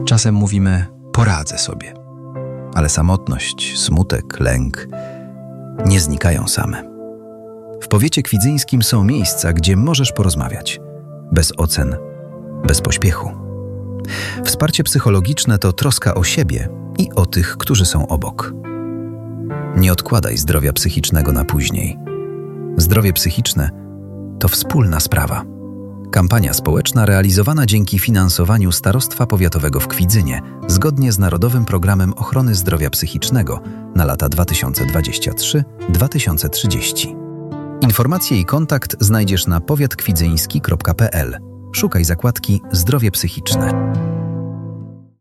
Czasem mówimy: poradzę sobie. Ale samotność, smutek, lęk nie znikają same. W powiecie kwidzyńskim są miejsca, gdzie możesz porozmawiać. Bez ocen, bez pośpiechu. Wsparcie psychologiczne to troska o siebie i o tych, którzy są obok. Nie odkładaj zdrowia psychicznego na później. Zdrowie psychiczne to wspólna sprawa. Kampania społeczna realizowana dzięki finansowaniu Starostwa Powiatowego w Kwidzynie zgodnie z Narodowym Programem Ochrony Zdrowia Psychicznego na lata 2023-2030. Informacje i kontakt znajdziesz na powiatkwidzyński.pl. Szukaj zakładki Zdrowie psychiczne.